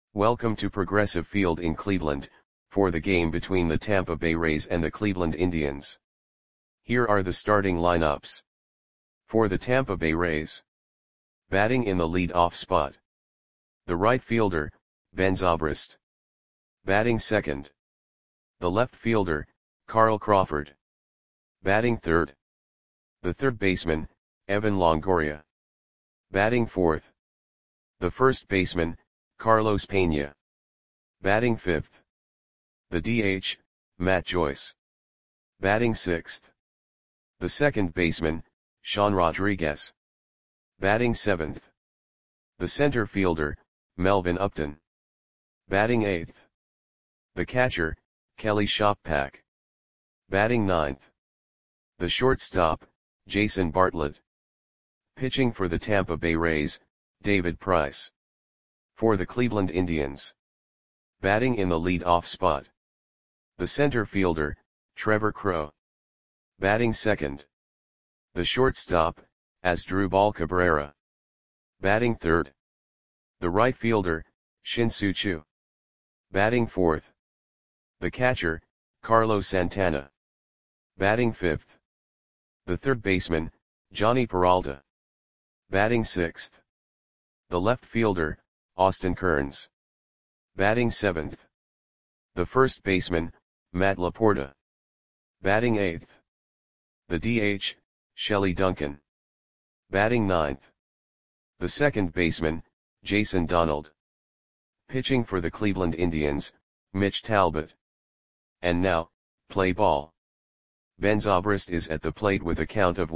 Welcome to Progressive Field in Cleveland, for the game between the Tampa Bay Rays and the Cleveland Indians. Here are the starting lineups. For the Tampa Bay Rays. Batting in the lead-off spot. The right fielder, Ben Zobrist. Batting second. The left fielder, Carl Crawford. Batting third. The third baseman, Evan Longoria. Batting fourth. The first baseman, Carlos Pena. Batting fifth. The DH, Matt Joyce. Batting sixth. The second baseman, Sean Rodriguez. Batting seventh. The center fielder, Melvin Upton. Batting eighth. The catcher, Kelly Shoppak. Batting ninth. The shortstop, Jason Bartlett. Pitching for the Tampa Bay Rays, David Price. For the Cleveland Indians. Batting in the lead-off spot. The center fielder, Trevor Crowe. Batting second. The shortstop, Asdrubal Cabrera. Batting third. The right fielder, Shin-Soo Choo. Batting fourth. The catcher, Carlos Santana. Batting fifth. The third baseman, Johnny Peralta. Batting sixth. The left fielder, Austin Kearns. Batting seventh. The first baseman, Matt Laporta. Batting eighth. The DH, Shelley Duncan. Batting ninth. The second baseman, Jason Donald. Pitching for the Cleveland Indians, Mitch Talbot. And now, play ball. Ben Zobrist is at the plate with a count of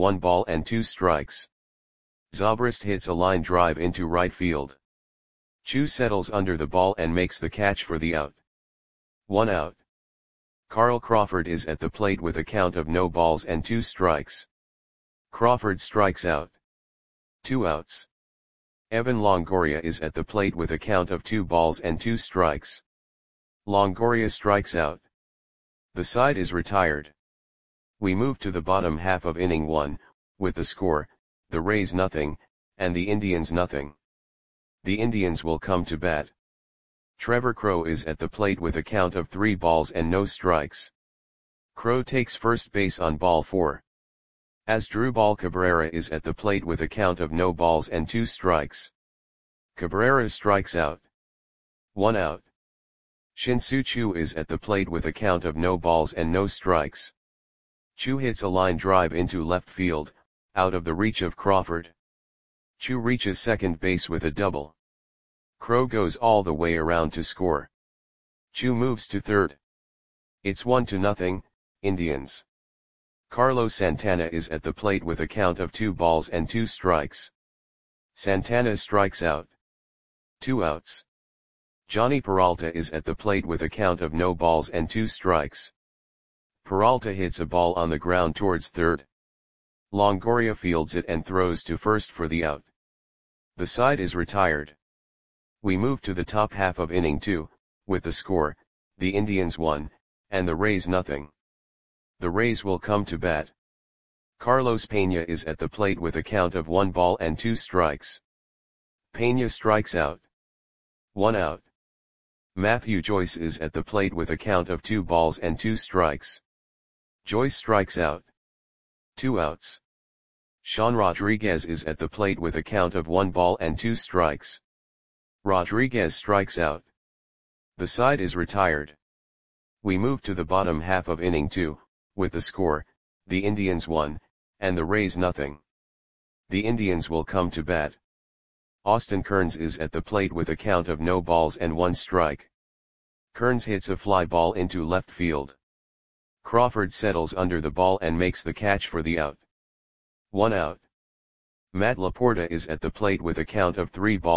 1-2. Zobrist hits a line drive into right field. Choo settles under the ball and makes the catch for the out. 1 out. Carl Crawford is at the plate with a count of 0-2. Crawford strikes out. 2 outs. Evan Longoria is at the plate with a count of 2-2. Longoria strikes out. The side is retired. We move to the bottom half of inning 1, with the score, the Rays nothing, and the Indians nothing. The Indians will come to bat. Trevor Crowe is at the plate with a count of 3-0. Crowe takes first base on ball 4. Asdrubal Cabrera is at the plate with a count of 0-2. Cabrera strikes out. 1 out. Shin-Soo Choo is at the plate with a count of 0-0. Choo hits a line drive into left field, out of the reach of Crawford. Choo reaches second base with a double. Crowe goes all the way around to score. Choo moves to third. It's 1-0, Indians. Carlos Santana is at the plate with a count of 2-2. Santana strikes out. 2 outs. Johnny Peralta is at the plate with a count of 0-2. Peralta hits a ball on the ground towards third. Longoria fields it and throws to first for the out. The side is retired. We move to the top half of inning 2, with the score, the Indians 1, and the Rays nothing. The Rays will come to bat. Carlos Pena is at the plate with a count of 1-2. Pena strikes out. 1 out. Matthew Joyce is at the plate with a count of 2-2. Joyce strikes out. 2 outs. Sean Rodriguez is at the plate with a count of 1-2. Rodriguez strikes out. The side is retired. We move to the bottom half of inning 2, with the score, the Indians 1, and the Rays nothing. The Indians will come to bat. Austin Kearns is at the plate with a count of 0-1. Kearns hits a fly ball into left field. Crawford settles under the ball and makes the catch for the out. 1 out. Matt Laporta is at the plate with a count of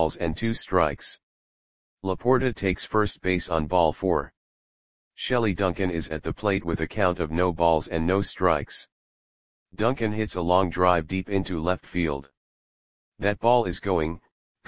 3-2. Laporta takes first base on ball 4. Shelley Duncan is at the plate with a count of 0-0. Duncan hits a long drive deep into left field. That ball is gone.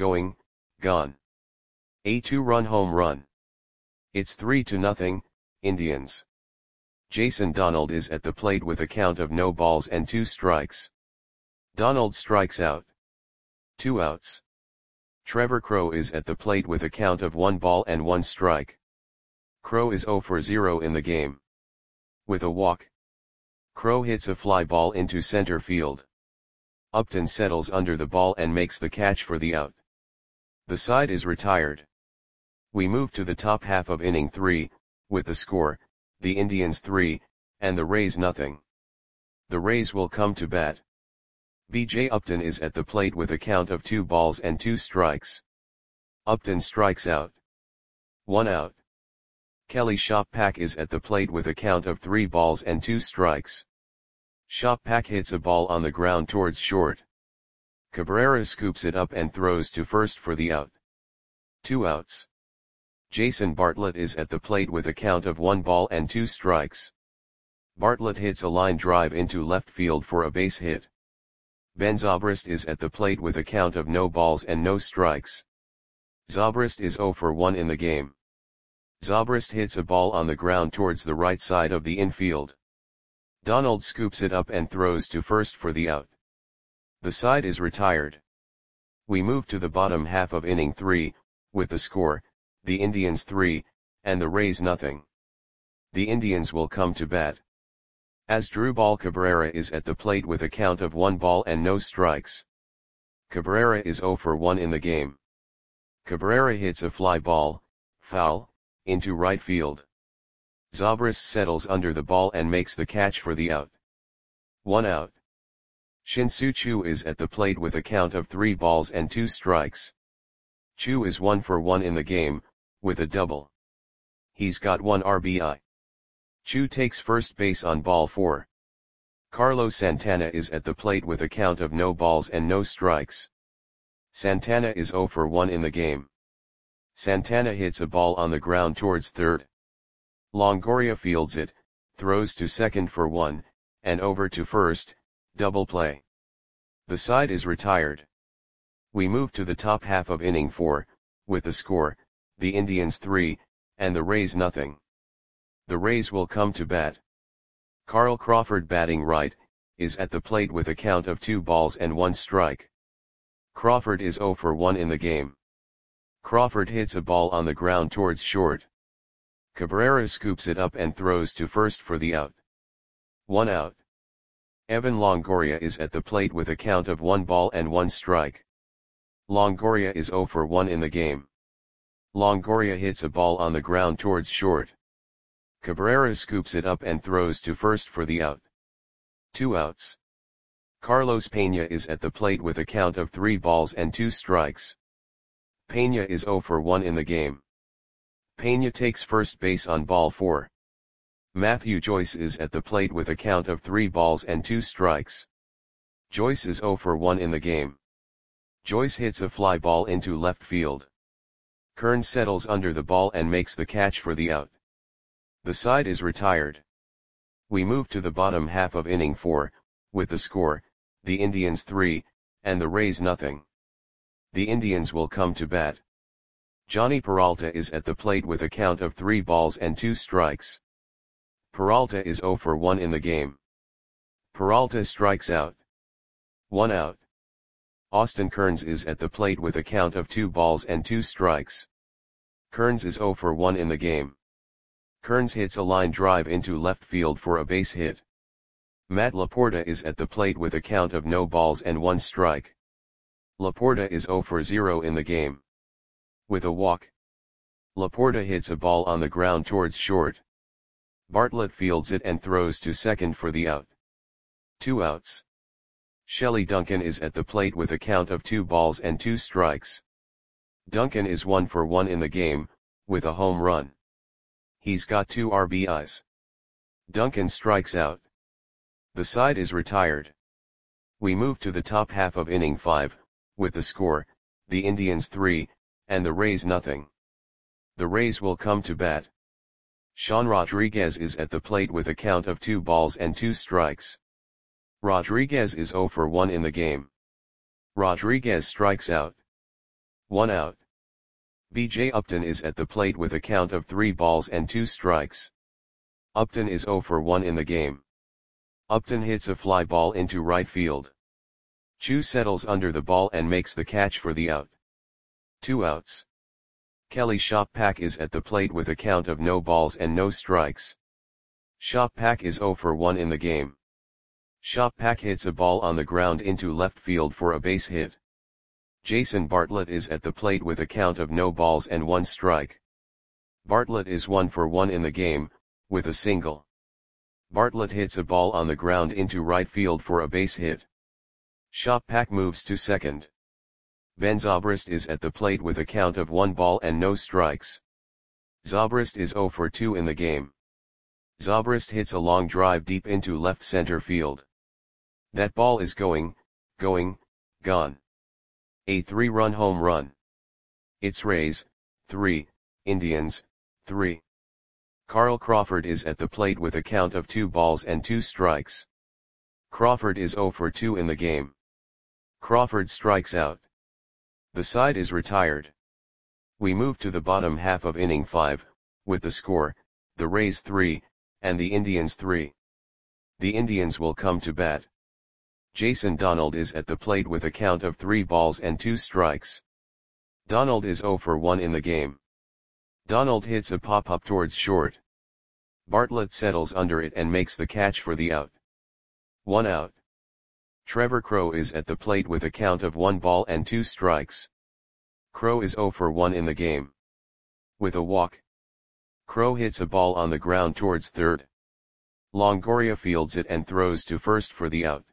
A 2-run home run. It's 3-0, Indians. Jason Donald is at the plate with a count of 0-2. Donald strikes out. 2 outs. Trevor Crowe is at the plate with a count of 1 ball and 1 strike. Crowe is 0 for 0 in the game. With a walk, Crowe hits a fly ball into center field. Upton settles under the ball and makes the catch for the out. The side is retired. We move to the top half of inning 3, with the score, the Indians 3, and the Rays nothing. The Rays will come to bat. B.J. Upton is at the plate with a count of 2 balls and 2 strikes. Upton strikes out. 1 out. Kelly Shoppak is at the plate with a count of 3 balls and 2 strikes. Shoppak hits a ball on the ground towards short. Cabrera scoops it up and throws to first for the out. 2 outs. Jason Bartlett is at the plate with a count of 1 ball and 2 strikes. Bartlett hits a line drive into left field for a base hit. Ben Zobrist is at the plate with a count of no balls and no strikes. Zobrist is 0 for 1 in the game. Zobrist hits a ball on the ground towards the right side of the infield. Donald scoops it up and throws to first for the out. The side is retired. We move to the bottom half of inning 3, with the score, the Indians 3, and the Rays nothing. The Indians will come to bat. Asdrubal Cabrera is at the plate with a count of 1 ball and no strikes. Cabrera is 0 for 1 in the game. Cabrera hits a fly ball, foul, into right field. Zobrist settles under the ball and makes the catch for the out. 1 out. Shin-Soo Choo is at the plate with a count of 3 balls and 2 strikes. Choo is 1 for 1 in the game, with a double. He's got 1 RBI. Choo takes first base on ball 4. Carlos Santana is at the plate with a count of no balls and no strikes. Santana is 0 for 1 in the game. Santana hits a ball on the ground towards third. Longoria fields it, throws to second for 1, and over to first, double play. The side is retired. We move to the top half of inning 4, with the score, the Indians 3, and the Rays nothing. The Rays will come to bat. Carl Crawford batting right, is at the plate with a count of 2 balls and 1 strike. Crawford is 0 for 1 in the game. Crawford hits a ball on the ground towards short. Cabrera scoops it up and throws to first for the out. 1 out. Evan Longoria is at the plate with a count of 1 ball and 1 strike. Longoria is 0 for 1 in the game. Longoria hits a ball on the ground towards short. Cabrera scoops it up and throws to first for the out. 2 outs. Carlos Pena is at the plate with a count of 3 balls and 2 strikes. Pena is 0 for 1 in the game. Pena takes first base on ball 4. Matthew Joyce is at the plate with a count of 3 balls and 2 strikes. Joyce is 0 for 1 in the game. Joyce hits a fly ball into left field. Kern settles under the ball and makes the catch for the out. The side is retired. We move to the bottom half of inning 4, with the score, the Indians 3, and the Rays nothing. The Indians will come to bat. Johnny Peralta is at the plate with a count of 3 balls and 2 strikes. Peralta is 0 for 1 in the game. Peralta strikes out. 1 out. Austin Kearns is at the plate with a count of 2 balls and 2 strikes. Kearns is 0 for 1 in the game. Kearns hits a line drive into left field for a base hit. Matt Laporta is at the plate with a count of no balls and 1 strike. Laporta is 0 for 0 in the game. With a walk, Laporta hits a ball on the ground towards short. Bartlett fields it and throws to second for the out. 2 outs. Shelley Duncan is at the plate with a count of 2 balls and 2 strikes. Duncan is 1 for 1 in the game, with a home run. He's got 2 RBIs. Duncan strikes out. The side is retired. We move to the top half of inning 5, with the score, the Indians 3, and the Rays nothing. The Rays will come to bat. Sean Rodriguez is at the plate with a count of 2 balls and 2 strikes. Rodriguez is 0 for 1 in the game. Rodriguez strikes out. 1 out. B.J. Upton is at the plate with a count of 3 balls and 2 strikes. Upton is 0 for 1 in the game. Upton hits a fly ball into right field. Choo settles under the ball and makes the catch for the out. 2 outs. Kelly Shoppak is at the plate with a count of no balls and no strikes. Shoppak is 0 for 1 in the game. Shoppak hits a ball on the ground into left field for a base hit. Jason Bartlett is at the plate with a count of no balls and 1 strike. Bartlett is 1 for 1 in the game, with a single. Bartlett hits a ball on the ground into right field for a base hit. Shoppak moves to second. Ben Zobrist is at the plate with a count of 1 ball and no strikes. Zobrist is 0 for 2 in the game. Zobrist hits a long drive deep into left center field. That ball is going, gone. A 3-run home run. It's Rays, 3, Indians, 3. Carl Crawford is at the plate with a count of 2 balls and 2 strikes. Crawford is 0 for 2 in the game. Crawford strikes out. The side is retired. We move to the bottom half of inning 5, with the score, the Rays 3, and the Indians 3. The Indians will come to bat. Jason Donald is at the plate with a count of 3 balls and 2 strikes. Donald is 0 for 1 in the game. Donald hits a pop-up towards short. Bartlett settles under it and makes the catch for the out. 1 out. Trevor Crowe is at the plate with a count of 1 ball and 2 strikes. Crowe is 0 for 1 in the game. With a walk. Crowe hits a ball on the ground towards third. Longoria fields it and throws to first for the out.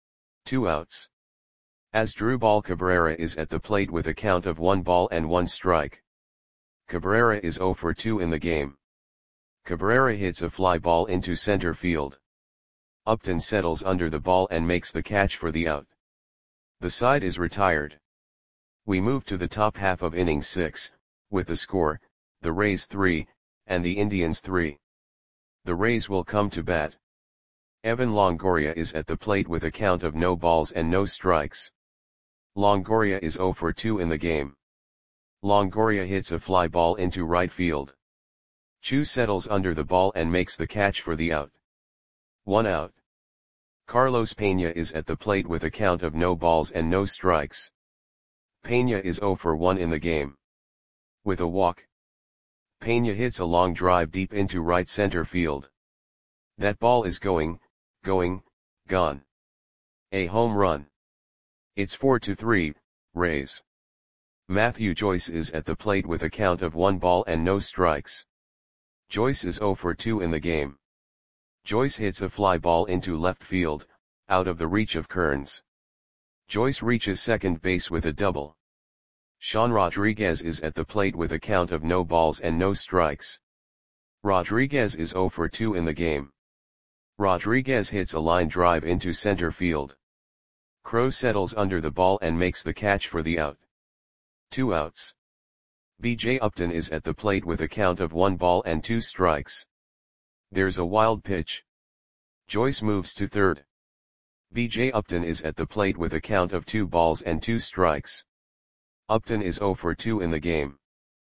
2 outs. Asdrubal Cabrera is at the plate with a count of 1 ball and 1 strike. Cabrera is 0 for 2 in the game. Cabrera hits a fly ball into center field. Upton settles under the ball and makes the catch for the out. The side is retired. We move to the top half of inning 6, with the score, the Rays 3, and the Indians 3. The Rays will come to bat. Evan Longoria is at the plate with a count of no balls and no strikes. Longoria is 0 for 2 in the game. Longoria hits a fly ball into right field. Chu settles under the ball and makes the catch for the out. 1 out. Carlos Pena is at the plate with a count of no balls and no strikes. Pena is 0 for 1 in the game. With a walk. Pena hits a long drive deep into right center field. That ball is going, gone. A home run. It's 4-3, Rays. Matthew Joyce is at the plate with a count of 1 ball and no strikes. Joyce is 0 for 2 in the game. Joyce hits a fly ball into left field, out of the reach of Kearns. Joyce reaches second base with a double. Sean Rodriguez is at the plate with a count of no balls and no strikes. Rodriguez is 0 for 2 in the game. Rodriguez hits a line drive into center field. Crowe settles under the ball and makes the catch for the out. 2 outs. B.J. Upton is at the plate with a count of 1 ball and 2 strikes. There's a wild pitch. Joyce moves to third. B.J. Upton is at the plate with a count of 2 balls and 2 strikes. Upton is 0 for 2 in the game.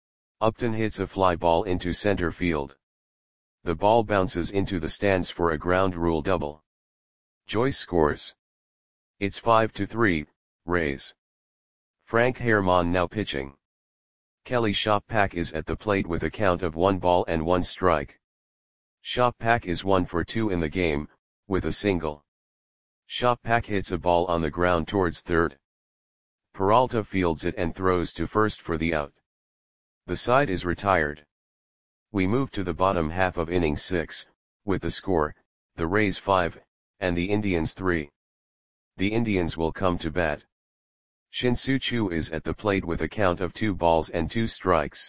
Upton hits a fly ball into center field. The ball bounces into the stands for a ground rule double. Joyce scores. It's 5-3, Rays. Frank Herrmann now pitching. Kelly Shoppak is at the plate with a count of 1 ball and 1 strike. Shoppak is 1 for 2 in the game, with a single. Shoppak hits a ball on the ground towards third. Peralta fields it and throws to first for the out. The side is retired. We move to the bottom half of inning 6, with the score, the Rays 5, and the Indians 3. The Indians will come to bat. Shin-Soo Choo is at the plate with a count of 2 balls and 2 strikes.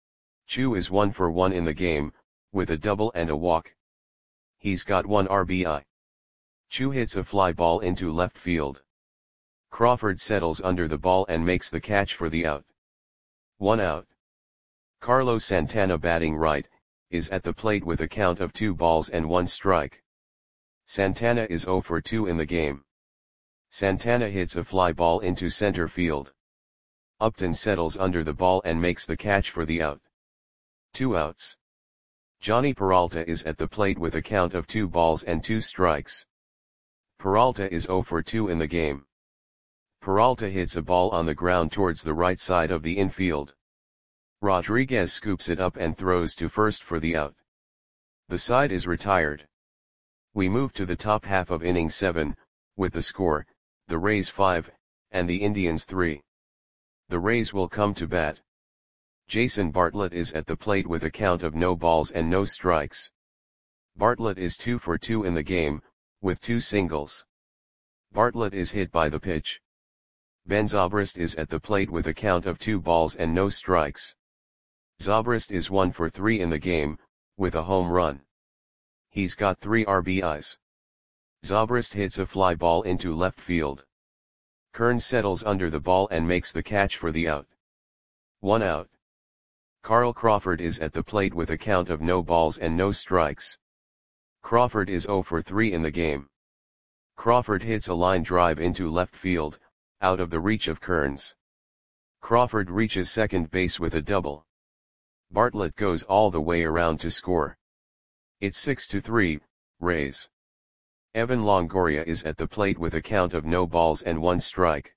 Choo is 1 for 1 in the game, with a double and a walk. He's got 1 RBI. Choo hits a fly ball into left field. Crawford settles under the ball and makes the catch for the out. 1 out. Carlos Santana batting right, is at the plate with a count of 2 balls and 1 strike. Santana is 0 for 2 in the game. Santana hits a fly ball into center field. Upton settles under the ball and makes the catch for the out. 2 outs. Johnny Peralta is at the plate with a count of 2 balls and 2 strikes. Peralta is 0 for 2 in the game. Peralta hits a ball on the ground towards the right side of the infield. Rodriguez scoops it up and throws to first for the out. The side is retired. We move to the top half of inning 7, with the score, the Rays 5, and the Indians 3. The Rays will come to bat. Jason Bartlett is at the plate with a count of no balls and no strikes. Bartlett is 2 for 2 in the game, with 2 singles. Bartlett is hit by the pitch. Ben Zobrist is at the plate with a count of 2 balls and no strikes. Zobrist is 1 for 3 in the game, with a home run. He's got 3 RBIs. Zobrist hits a fly ball into left field. Kearns settles under the ball and makes the catch for the out. 1 out. Carl Crawford is at the plate with a count of no balls and no strikes. Crawford is 0 for 3 in the game. Crawford hits a line drive into left field, out of the reach of Kearns. Crawford reaches second base with a double. Bartlett goes all the way around to score. It's 6-3, Rays. Evan Longoria is at the plate with a count of no balls and 1 strike.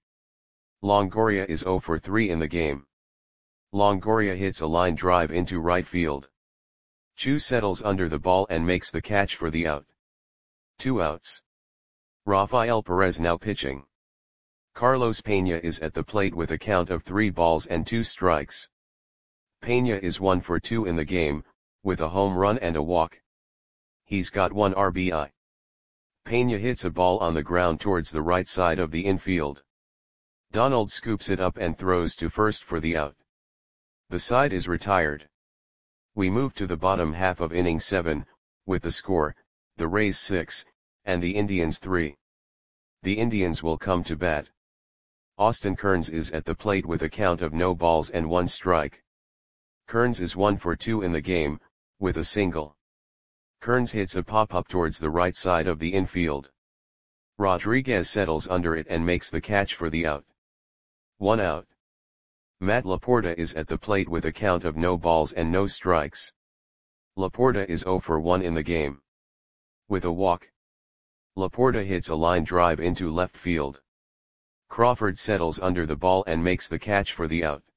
Longoria is 0 for 3 in the game. Longoria hits a line drive into right field. Chu settles under the ball and makes the catch for the out. 2 outs. Rafael Perez now pitching. Carlos Pena is at the plate with a count of 3 balls and 2 strikes. Pena is 1 for 2 in the game, with a home run and a walk. He's got 1 RBI. Pena hits a ball on the ground towards the right side of the infield. Donald scoops it up and throws to first for the out. The side is retired. We move to the bottom half of inning 7, with the score, the Rays 6, and the Indians 3. The Indians will come to bat. Austin Kearns is at the plate with a count of no balls and 1 strike. Kearns is 1 for 2 in the game, with a single. Kearns hits a pop-up towards the right side of the infield. Rodriguez settles under it and makes the catch for the out. 1 out. Matt Laporta is at the plate with a count of no balls and no strikes. Laporta is 0 for 1 in the game. With a walk. Laporta hits a line drive into left field. Crawford settles under the ball and makes the catch for the out.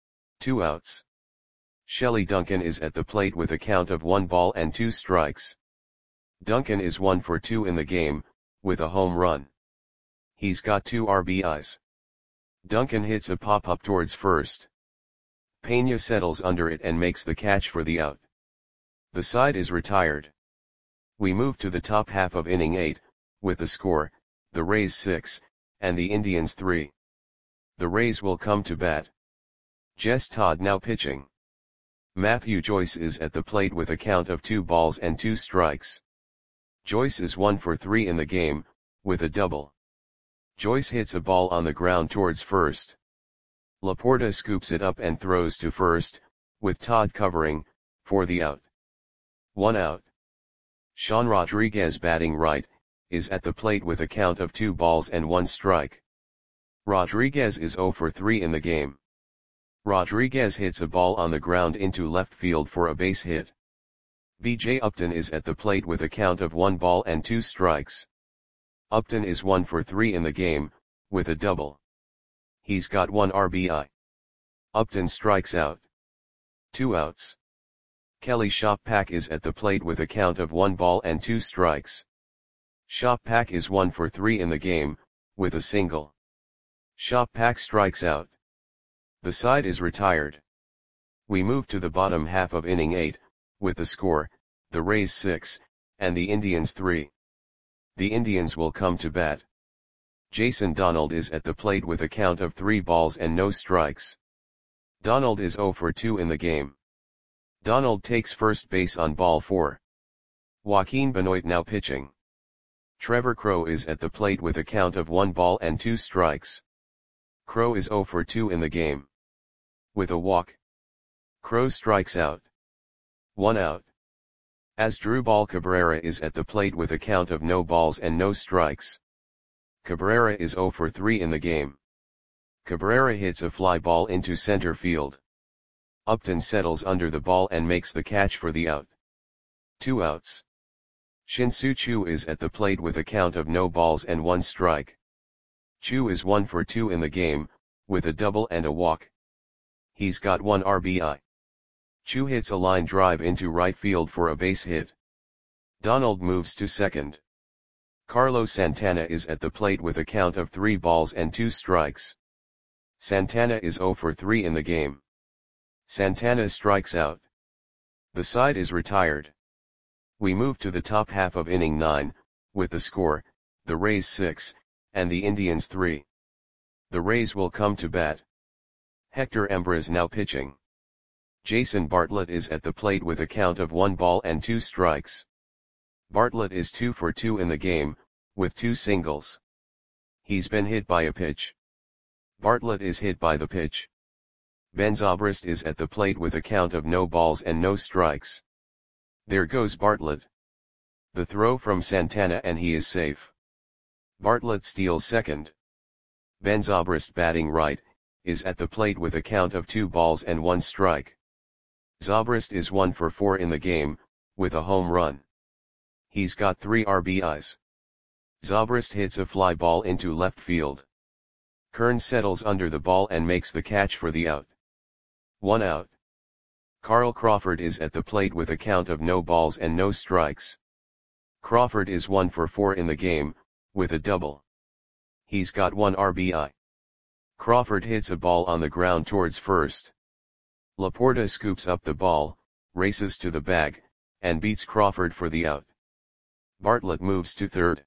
2 outs. Shelley Duncan is at the plate with a count of 1 ball and 2 strikes. Duncan is 1 for 2 in the game, with a home run. He's got 2 RBIs. Duncan hits a pop-up towards first. Pena settles under it and makes the catch for the out. The side is retired. We move to the top half of inning 8, with the score, the Rays 6, and the Indians 3. The Rays will come to bat. Jess Todd now pitching. Matthew Joyce is at the plate with a count of 2 balls and 2 strikes. Joyce is 1 for 3 in the game, with a double. Joyce hits a ball on the ground towards first. Laporta scoops it up and throws to first, with Todd covering, for the out. 1 out. Sean Rodriguez batting right, is at the plate with a count of 2 balls and 1 strike. Rodriguez is 0 for 3 in the game. Rodriguez hits a ball on the ground into left field for a base hit. B.J. Upton is at the plate with a count of 1 ball and 2 strikes. Upton is 1 for 3 in the game, with a double. He's got 1 RBI. Upton strikes out. 2 outs. Kelly Shoppak is at the plate with a count of 1 ball and 2 strikes. Shoppak is 1 for 3 in the game, with a single. Shoppak strikes out. The side is retired. We move to the bottom half of inning 8, with the score, the Rays 6, and the Indians 3. The Indians will come to bat. Jason Donald is at the plate with a count of 3 balls and no strikes. Donald is 0 for 2 in the game. Donald takes first base on ball 4. Joaquin Benoit now pitching. Trevor Crowe is at the plate with a count of 1 ball and 2 strikes. Crowe is 0 for 2 in the game. With a walk. Crowe strikes out. 1 out. Asdrubal Cabrera is at the plate with a count of no balls and no strikes. Cabrera is 0 for 3 in the game. Cabrera hits a fly ball into center field. Upton settles under the ball and makes the catch for the out. 2 outs. Shin-Soo Choo is at the plate with a count of no balls and 1 strike. Chu is 1 for 2 in the game, with a double and a walk. He's got 1 RBI. Chu hits a line drive into right field for a base hit. Donald moves to second. Carlos Santana is at the plate with a count of 3 balls and 2 strikes. Santana is 0 for 3 in the game. Santana strikes out. The side is retired. We move to the top half of inning 9, with the score, the Rays 6, and the Indians 3. The Rays will come to bat. Hector Embra now pitching. Jason Bartlett is at the plate with a count of 1 ball and 2 strikes. Bartlett is 2 for 2 in the game, with 2 singles. He's been hit by a pitch. Bartlett is hit by the pitch. Ben Zobrist is at the plate with a count of no balls and no strikes. There goes Bartlett. The throw from Santana and he is safe. Bartlett steals second. Ben Zobrist, batting right, is at the plate with a count of 2 balls and 1 strike. Zobrist is 1 for 4 in the game, with a home run. He's got 3 RBIs. Zobrist hits a fly ball into left field. Kearns settles under the ball and makes the catch for the out. 1 out. Carl Crawford is at the plate with a count of no balls and no strikes. Crawford is 1 for 4 in the game, with a double. He's got 1 RBI. Crawford hits a ball on the ground towards first. Laporta scoops up the ball, races to the bag, and beats Crawford for the out. Bartlett moves to third.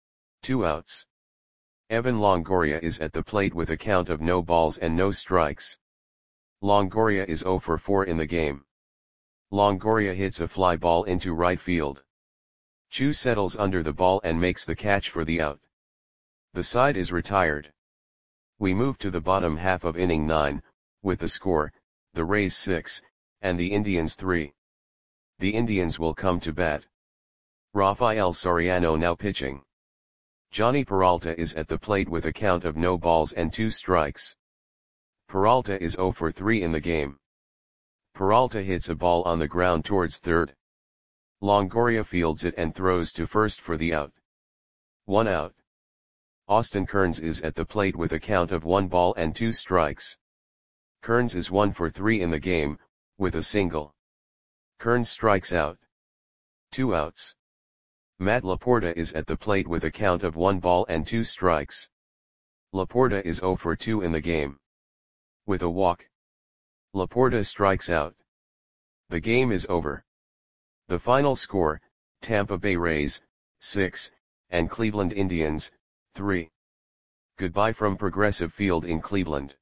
2 outs. Evan Longoria is at the plate with a count of no balls and no strikes. Longoria is 0 for 4 in the game. Longoria hits a fly ball into right field. Chu settles under the ball and makes the catch for the out. The side is retired. We move to the bottom half of inning 9, with the score, the Rays 6, and the Indians 3. The Indians will come to bat. Rafael Soriano now pitching. Johnny Peralta is at the plate with a count of no balls and 2 strikes. Peralta is 0 for 3 in the game. Peralta hits a ball on the ground towards third. Longoria fields it and throws to first for the out. 1 out. Austin Kearns is at the plate with a count of 1 ball and 2 strikes. Kearns is 1 for 3 in the game, with a single. Kearns strikes out. 2 outs. Matt Laporta is at the plate with a count of 1 ball and 2 strikes. Laporta is 0 for 2 in the game. With a walk. Laporta strikes out. The game is over. The final score, Tampa Bay Rays, 6, and Cleveland Indians, 3. Goodbye from Progressive Field in Cleveland.